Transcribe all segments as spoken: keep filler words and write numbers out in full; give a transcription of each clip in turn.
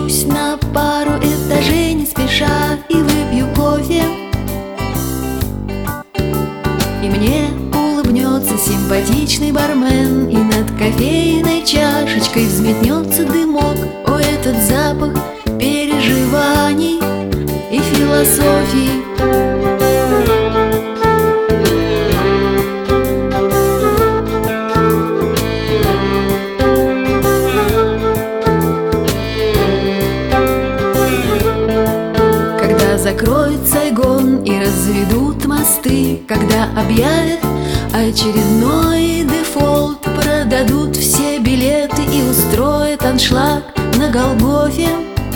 спущусь на пару этажей не спеша и выпью кофе. И мне улыбнется симпатичный бармен, и над кофейной чашечкой взметнется дымок. О, этот запах переживаний и философии. Когда закроют Сайгон и разведут мосты, когда объявят очередной дефолт, продадут все билеты и устроят аншлаг на Голгофе.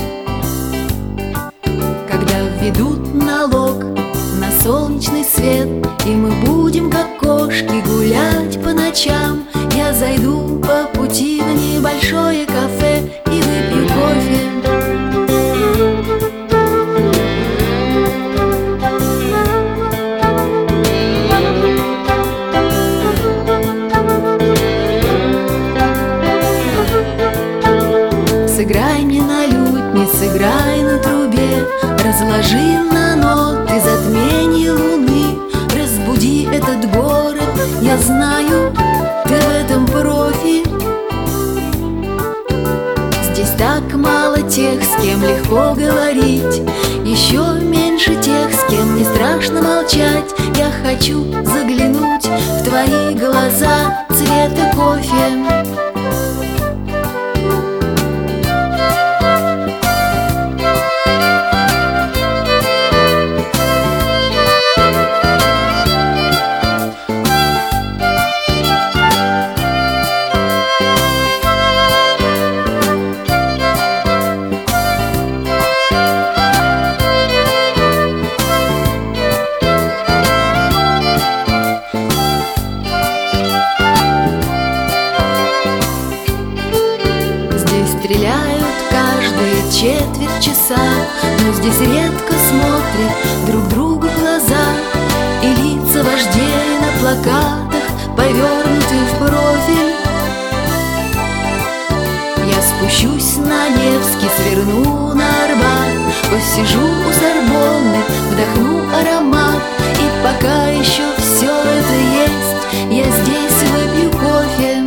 Когда введут налог на солнечный свет, и мы будем как кошки гулять по ночам, я зайду по пути в небольшое кафе и выпью кофе. Сыграй мне на лютне, сыграй на трубе, разложи на ноты затмение луны. Разбуди этот город, я знаю, ты в этом профи. Здесь так мало тех, с кем легко говорить, еще меньше тех, с кем не страшно молчать. Я хочу заглянуть в твои глаза цвета кофе. Стреляют каждые четверть часа, но здесь редко смотрят друг другу в глаза, и лица вождей на плакатах повернуты в профиль. Я спущусь на Невский, сверну на Арбат, посижу у Сорбонны, вдохну аромат. И пока еще все это есть, я здесь выпью кофе.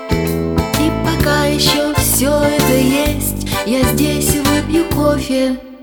Еще все это есть, я здесь выпью кофе.